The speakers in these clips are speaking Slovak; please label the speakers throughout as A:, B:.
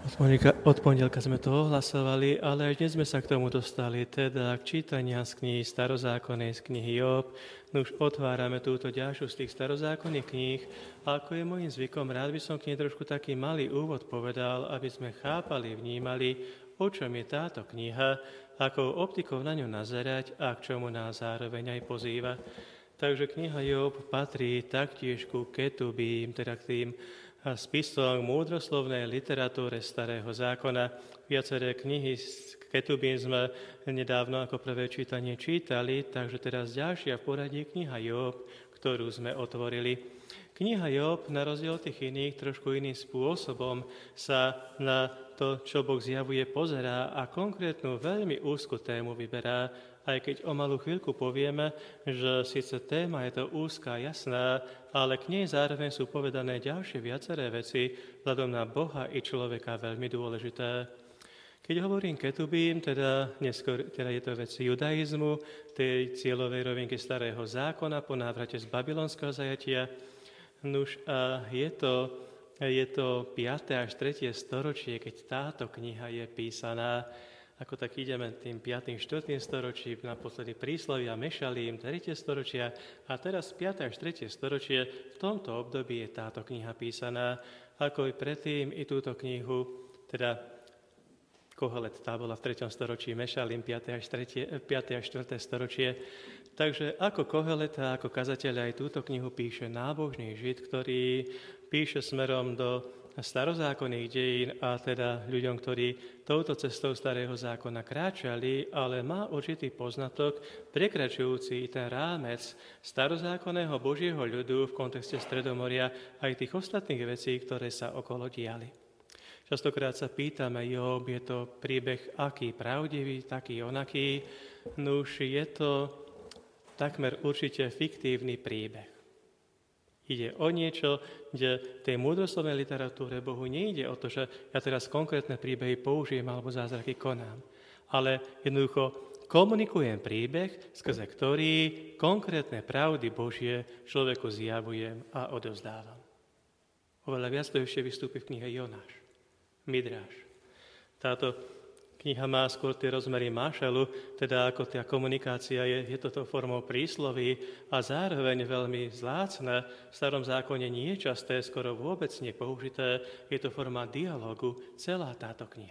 A: Od pondelka sme to ohlasovali, ale až dnes sme sa k tomu dostali, teda k čítania z knihy starozákonnej, z knihy Job. No už otvárame túto ďalšiu z tých starozákonných kníh a ako je môjim zvykom, rád by som k nej trošku taký malý úvod povedal, aby sme chápali, vnímali, o čom je táto kniha, akou optikou na ňu nazerať a k čomu nás zároveň aj pozýva. Takže kniha Job patrí taktiež ku Ketubím, teda k tým spisom múdroslovnej literatúre Starého zákona. Viaceré knihy z Ketubín sme nedávno ako prvé čítanie čítali, takže teraz ďalšia v poradí kniha Job, ktorú sme otvorili. Kniha Job, na rozdiel od tých iných, trošku iným spôsobom sa na to, čo Boh zjavuje, pozerá a konkrétnu veľmi úzku tému vyberá, aj keď o malú chvíľku povieme, že síce téma je to úzka, jasná, ale k nej zároveň sú povedané ďalšie viaceré veci vzhľadom na Boha i človeka veľmi dôležité. Keď hovorím Ketubím, teda je to vec judaizmu, tej cieľovej rovinky Starého zákona po návrate z babylonského zajatia. Nuž a je to 5. až 3. storočie, keď táto kniha je písaná. Ako tak ideme tým 5. 4. storočím, naposledy príslovia Mešalím, 3. storočia a teraz 5. až 3. storočie, v tomto období je táto kniha písaná, ako i predtým i túto knihu, teda Kohelet, tá bola v 3. storočí, Mešalím 5. až 4. storočie. Takže ako Kohelet a ako kazateľ aj túto knihu píše nábožný Žid, ktorý píše smerom do starozákonných dejín a teda ľuďom, ktorí touto cestou Starého zákona kráčali, ale má určitý poznatok prekračujúci ten rámec starozákonného Božieho ľudu v kontexte Stredomoria aj tých ostatných vecí, ktoré sa okolo diali. Častokrát sa pýtame, Job, je to príbeh aký pravdivý, taký onaký, nuž je to takmer určite fiktívny príbeh. Ide o niečo, kde v tej múdroslovnej literatúre Bohu nejde o to, že ja teraz konkrétne príbehy použijem alebo zázraky konám. Ale jednoducho komunikujem príbeh, skrze ktorý konkrétne pravdy Božie človeku zjavujem a odovzdávam. Oveľa viac to ešte vystúpi v knihe Jonáš, Midráš. Táto kniha má skôr tie rozmery mášalu, teda ako tá komunikácia je toto formou prísloví a zároveň veľmi vzácne. V Starom zákone nie je časté, skoro vôbec nepoužité. Je to forma dialogu, celá táto kniha.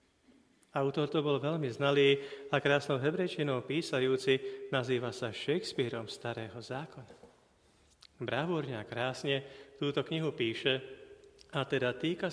A: Autor to bol veľmi znalý a krásnou hebrejčinou písajúci, nazýva sa Shakespeareom Starého zákona. Bravúrne a krásne túto knihu píše a teda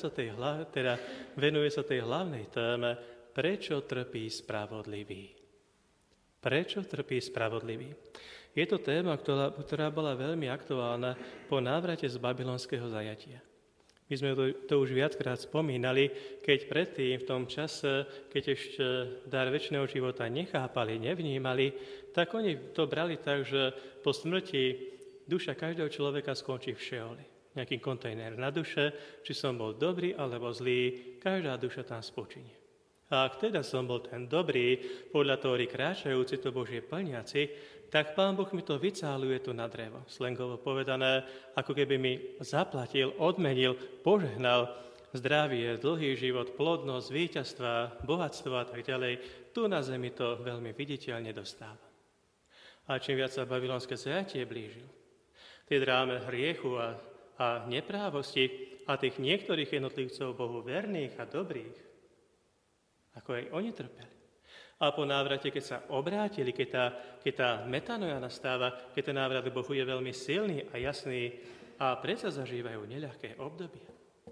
A: venuje sa tej hlavnej téme, prečo trpí spravodlivý. Prečo trpí spravodlivý? Je to téma, ktorá bola veľmi aktuálna po návrate z babylonského zajatia. My sme to už viackrát spomínali, keď predtým, v tom čase, keď ešte dar večného života nechápali, nevnímali, tak oni to brali tak, že po smrti duša každého človeka skončí v Šeoli. Nejaký kontajner na duše, či som bol dobrý alebo zlý, každá duša tam spočinie. A ak teda som bol ten dobrý, podľa Tóry kráčajúci to Božie plniaci, tak Pán Boh mi to vycáluje tu na drevo. Slengovo povedané, ako keby mi zaplatil, odmenil, požehnal zdravie, dlhý život, plodnosť, víťazstva, bohatstvo a tak ďalej. Tu na zemi to veľmi viditeľne dostáva. A čím viac sa babylonské zajatie blížil, tie dráme hriechu a neprávosti a tých niektorých jednotlivcov Bohu verných a dobrých, ako aj oni trpeli. A po návrate, keď sa obrátili, keď tá metanoja nastáva, keď ten návrat k Bohu je veľmi silný a jasný a predsa zažívajú neľahké obdobie.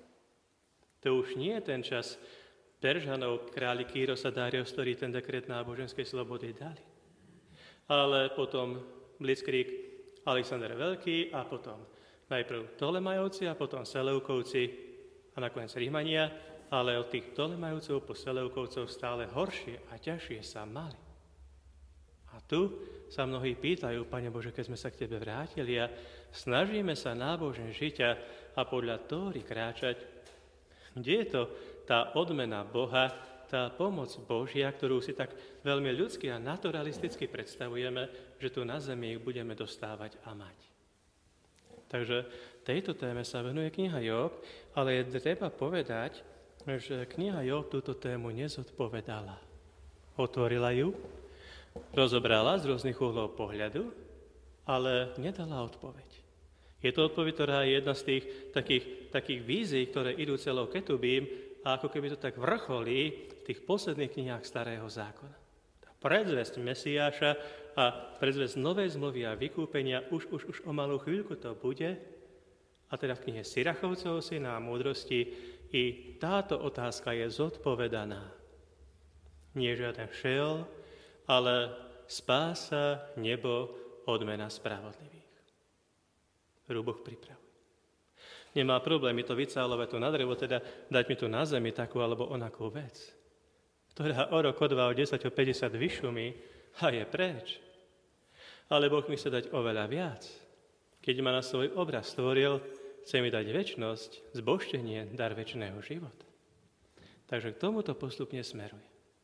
A: To už nie je ten čas Peržanov, králi Kýrosa, Dários, ktorí ten dekret náboženskej slobody dali. Ale potom blitzkrieg Alexander Veľký a potom najprv Ptolemajovci a potom Seleukovci a nakoniec Rímania, ale od tých Ptolemajovcov po Seleukovcov stále horšie a ťažšie sa mali. A tu sa mnohí pýtajú, Pane Bože, keď sme sa k Tebe vrátili a snažíme sa nábožne žiť a podľa Tóry kráčať, kde je to tá odmena Boha, tá pomoc Božia, ktorú si tak veľmi ľudsky a naturalisticky predstavujeme, že tu na zemi budeme dostávať a mať. Takže tejto téme sa venuje kniha Job, ale je treba povedať, že kniha Job túto tému nezodpovedala. Otvorila ju, rozobrala z rôznych uhlov pohľadu, ale nedala odpoveď. Je to odpoveď, ktorá je jedna z tých takých vízií, ktoré idú celou Ketubím a ako keby to tak vrcholí v tých posledných knihách Starého zákona. Tá predzvesť Mesiáša a predzvesť novej zmluvy a vykúpenia už o malú chvíľku to bude. A teda v knihe Sirachovcov syna a múdrosti i táto otázka je zodpovedaná. Nie žiaden šel, ale spása, nebo, odmena spravodlivých. Ktorú Boh pripravuje. Nemá problém mi to vycálovať tu na drevo, teda dať mi tu na zemi takú alebo onakú vec, ktorá o rok, o 2, o 10, o 50 vyšumí a je preč. Ale Boh mi chce dať oveľa viac. Keď ma na svoj obraz stvoril, chce mi dať večnosť, zbožtenie, dar večného života. Takže k tomuto postupne smeruje.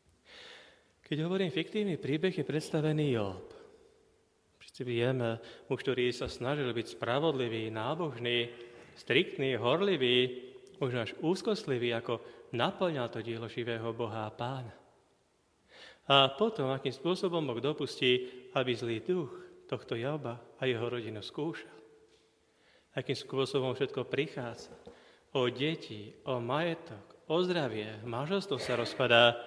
A: Keď hovorím fiktívny príbeh, je predstavený Job. Všetci vieme, muž, ktorý sa snažil byť spravodlivý, nábožný, striktný, horlivý, možno až úzkostlivý, ako naplňal to dielo živého Boha a Pána. A potom, akým spôsobom Boh dopustí, aby zlý duch tohto Joba a jeho rodinu skúšal. Akým spôsobom všetko prichádza. O deti, o majetok, o zdravie, manželstvo sa rozpadá.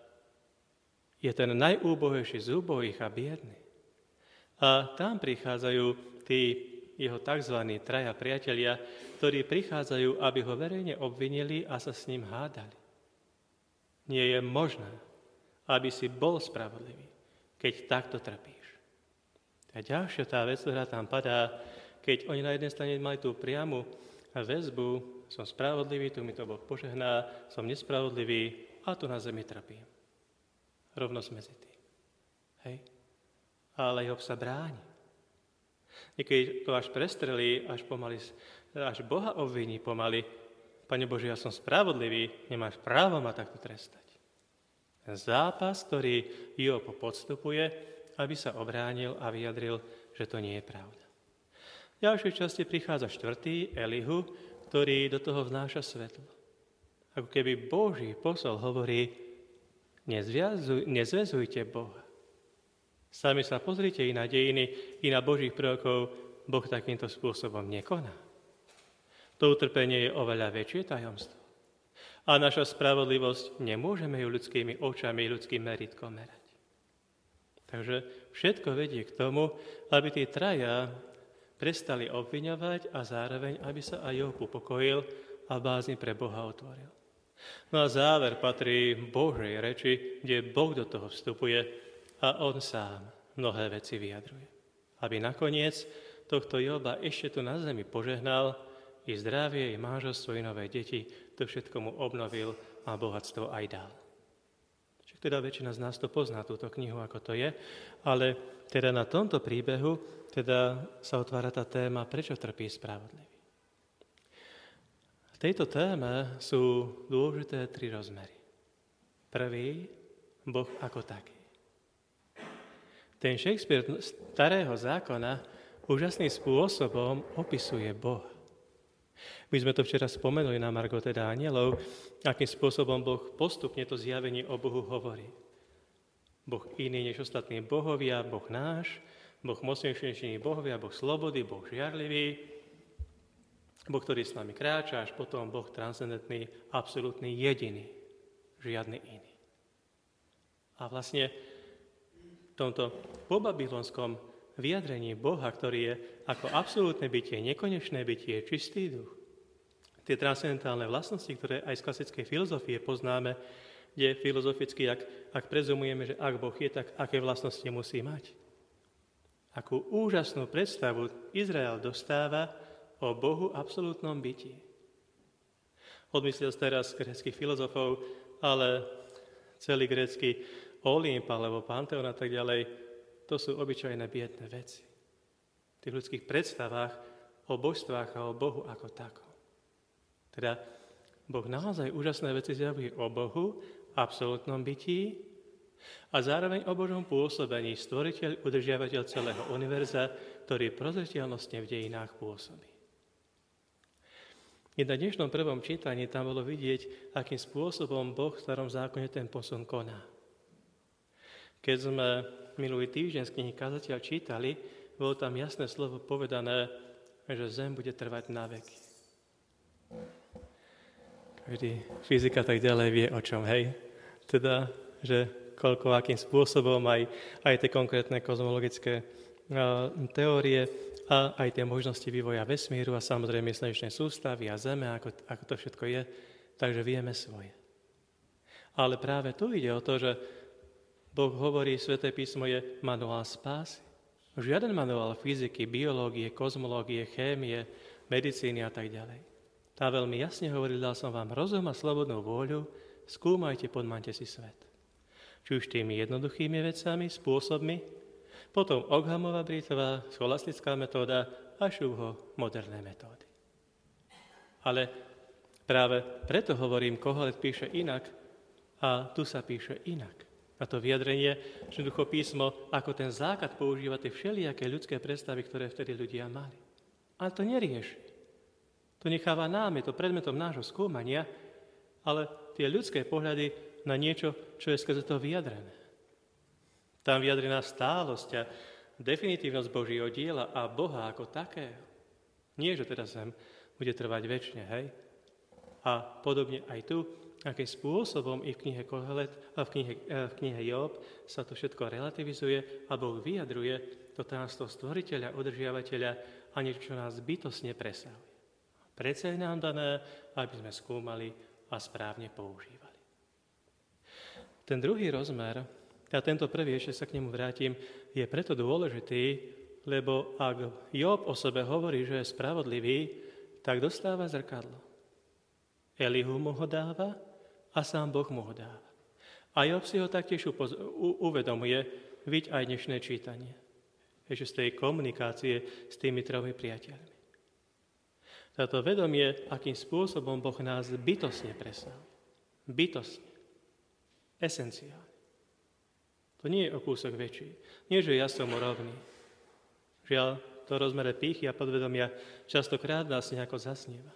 A: Je ten najúbohejší z úbohých a biedný. A tam prichádzajú tí jeho tzv. Traja priatelia, ktorí prichádzajú, aby ho verejne obvinili a sa s ním hádali. Nie je možné, aby si bol spravodlivý, keď takto trpíš. A ďalšia tá vec, ktorá tam padá, keď oni na jednej strane mali tú priamu väzbu, som spravodlivý, tu mi to Boh požehná, som nespravodlivý a tu na zemi trpím. Rovnosť medzi tým. Hej? Ale Job sa bráni. Niekedy to až prestrelí, až Boha obviní pomaly. Pane Bože, ja som spravodlivý, nemáš právo ma takto trestať. Ten zápas, ktorý Job podstupuje, aby sa obránil a vyjadril, že to nie je pravda. V ďalšej časti prichádza 4. Elihu, ktorý do toho vnáša svetlo. Ako keby Boží posol hovorí, nezväzujte Boha. Sami sa pozrite i na dejiny, i na Božích prorokov, Boh takýmto spôsobom nekoná. To utrpenie je oveľa väčšie tajomstvo. A naša spravodlivosť nemôžeme ju ľudskými očami, ľudským meritkom merať. Takže všetko vedie k tomu, aby tí traja prestali obviňovať a zároveň, aby sa aj Job upokojil a bázni pre Boha otvoril. No a záver patrí Božej reči, kde Boh do toho vstupuje a on sám mnohé veci vyjadruje. Aby nakoniec tohto Joba ešte tu na zemi požehnal i zdravie, i manželstvo, i nové deti, to všetko mu obnovil a bohatstvo aj dal. Však teda väčšina z nás to pozná, túto knihu, ako to je, ale teda na tomto príbehu teda sa otvára tá téma, prečo trpí spravodlivý. V tejto téme sú dôležité 3 rozmery. Prvý, Boh ako taký. Ten Shakespeare starého zákona úžasným spôsobom opisuje Boha. My sme to včera spomenuli na margo teda anielov, akým spôsobom Boh postupne to zjavenie o Bohu hovorí. Boh iný než ostatní bohovia, Boh náš, Boh mocnejší než bohovia, Boh slobody, Boh žiarlivý, Boh, ktorý s nami kráča, až potom Boh transcendentný, absolútny, jediný, žiadny iný. A vlastne v tomto pobabylonskom vyjadrení Boha, ktorý je ako absolútne bytie, nekonečné bytie, čistý duch, tie transcendentálne vlastnosti, ktoré aj z klasickej filozofie poznáme, kde filozoficky, ak prezumujeme, že ak Boh je, tak aké vlastnosti musí mať. Akú úžasnú predstavu Izrael dostáva o Bohu absolútnom bytí. Odmyslel teraz gréckych filozofov, ale celý grécky Olymp alebo Panteón a tak ďalej, to sú obyčajné biedné veci. V tých ľudských predstavách o božstvách a o Bohu ako takom. Teda Boh naozaj úžasné veci zjavuje o Bohu, absolútnom bytí a zároveň o Božom pôsobení, stvoriteľ, udržiavateľ celého univerza, ktorý prozreteľnostne v dejinách pôsobí. I na dnešnom prvom čítaní tam bolo vidieť, akým spôsobom Boh v starom zákone ten posun koná. Keď sme minulý týždeň z knihy Kazateľ čítali, bolo tam jasné slovo povedané, že zem bude trvať na veky. Každý fyzika tak ďalej vie o čom, hej? Teda, že koľko, akým spôsobom aj tie konkrétne kozmologické teórie a aj tie možnosti vývoja vesmíru a samozrejme slnečnej sústavy a Zeme, ako to všetko je, takže vieme svoje. Ale práve tu ide o to, že Boh hovorí, Sväté písmo je manuál spásy. Žiaden manuál fyziky, biológie, kozmológie, chémie, medicíny a tak ďalej. Tá veľmi jasne hovorí, dal som vám rozum a slobodnú vôľu, skúmajte, podmaňte si svet. Či už tými jednoduchými vecami, spôsobmi, potom Ockhamová Brittová, scholastická metóda a Schubho moderné metódy. Ale práve preto hovorím, Kohelet píše inak a tu sa píše inak. A to vyjadrenie, že ducho písmo ako ten základ používa tie všelijaké ľudské predstavy, ktoré vtedy ľudia mali. Ale to nerieši. To necháva nám, je to predmetom nášho skúmania, ale tie ľudské pohľady na niečo, čo je skrze to vyjadrené. Tam vyjadrená stálosť a definitívnosť Božieho diela a Boha ako takého. Nie, že teda zem bude trvať večne, hej? A podobne aj tu, akým spôsobom i v knihe Kohelet a v knihe Job sa to všetko relativizuje a Boh vyjadruje to tajomstvo stvoriteľa, udržiavateľa a niečo, čo nás bytostne presahuje. Prečo je nám dané, aby sme skúmali a správne používali. Ten druhý rozmer, a tento prvý, ešte sa k nemu vrátim, je preto dôležitý, lebo ak Job o sebe hovorí, že je spravodlivý, tak dostáva zrkadlo. Elihu mu ho dáva a sám Boh mu ho dáva. A Job si ho taktiež uvedomuje, vidť aj dnešné čítanie. Ešte z tej komunikácie s tými tromi priateľmi. Táto vedomie, akým spôsobom Boh nás bytostne presahuje. Bytostne. Esenciálne. To nie je o kúsok väčší. Nie, že ja som rovný. Žiaľ, to rozmere pýchy a podvedomia častokrát nás nejako zasnieva.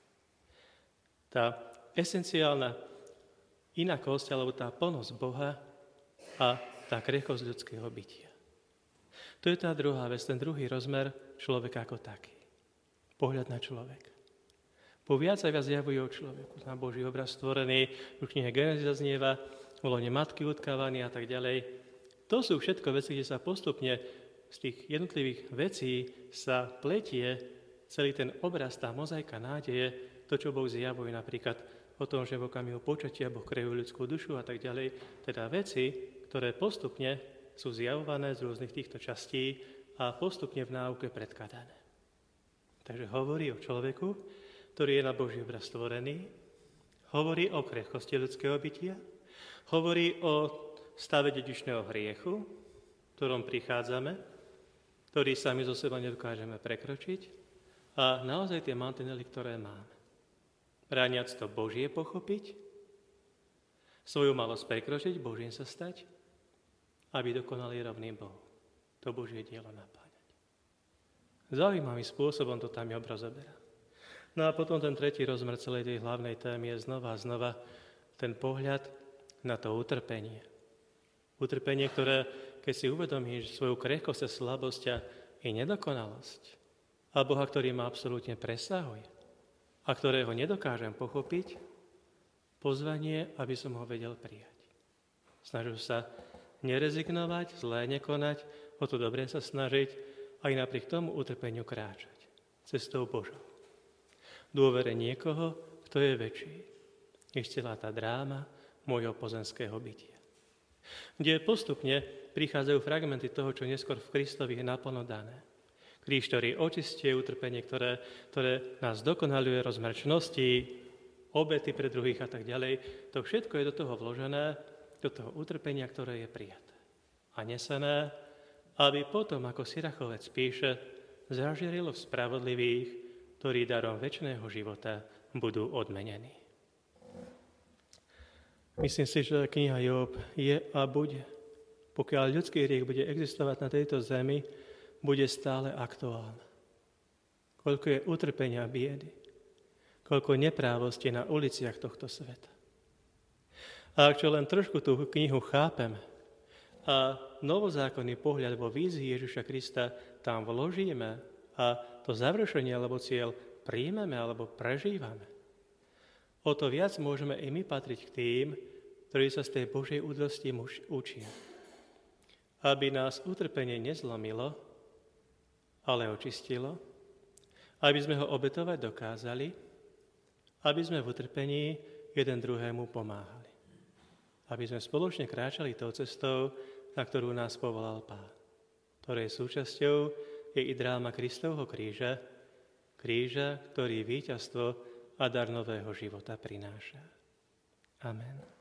A: Tá esenciálna inakosť, alebo tá plnosť Boha a tá krehkosť ľudského bytia. To je tá druhá vec, ten druhý rozmer človeka ako taký. Pohľad na človeka. Po viac a viac zjavuje o človeku. Na Boží obraz stvorený, v knihe Genesis zaznieva, v lone matky utkávaný a tak ďalej. To sú všetko veci, kde sa postupne z tých jednotlivých vecí sa pletie celý ten obraz, tá mozaika nádeje, to, čo Boh zjavuje napríklad o tom, že v okamihu počatia Boh kreuje ľudskú dušu a tak ďalej. Teda veci, ktoré postupne sú zjavované z rôznych týchto častí a postupne v náuke predkladané. Takže hovorí o človeku, ktorý je na Boží obraz stvorený, hovorí o krehkosti ľudského bytia, hovorí o stave dedičného hriechu, v ktorom prichádzame, ktorý sami zo seba nedokážeme prekročiť a naozaj tie mantinely, ktoré máme. Brániac to Božie pochopiť, svoju malosť prekročiť, Božím sa stať, aby dokonalý rovný Bohu. To Božie dielo napáňať. Zaujímavým spôsobom to tam Job rozoberá. No a potom ten tretí rozmer celej tej hlavnej témy je znova a znova ten pohľad na to utrpenie. Utrpenie, ktoré, keď si uvedomíš svoju krehkosť a slabosť a i nedokonalosť a Boha, ktorý ma absolútne presahuje a ktorého nedokážem pochopiť, pozvanie, aby som ho vedel prijať. Snažil sa nerezignovať, zlé nekonať, o to dobré sa snažiť aj napriek tomu utrpeniu kráčať cestou Božou. Dôvere niekoho, kto je väčší, než celá tá dráma môjho pozemského bytia. Kde postupne prichádzajú fragmenty toho, čo neskôr v Kristovi je naplno dané. Kríž, ktorý očistie utrpenie, ktoré nás dokonaluje, rozmer čnosti, obety pre druhých a tak ďalej. To všetko je do toho vložené, do toho utrpenia, ktoré je prijaté a nesené, aby potom, ako Sirachovec píše, zažierilo v spravodlivých, ktorí darom večného života budú odmenení. Myslím si, že kniha Job je a bude, pokiaľ ľudský hriech bude existovať na tejto zemi, bude stále aktuálna. Koľko je utrpenia a biedy, koľko neprávosti na uliciach tohto sveta. A ak čo len trošku tú knihu chápeme a novozákonný pohľad vo vízii Ježiša Krista tam vložíme a to završenie alebo cieľ príjmeme alebo prežívame, o to viac môžeme i my patriť k tým, ktorí sa z tej Božej údrosti učia. Aby nás utrpenie nezlomilo, ale očistilo, aby sme ho obetovať dokázali, aby sme v utrpení jeden druhému pomáhali. Aby sme spoločne kráčali tou cestou, na ktorú nás povolal Pán, ktorej súčasťou je i dráma Kristovho kríža, ktorý víťazstvo a dar nového života prináša. Amen.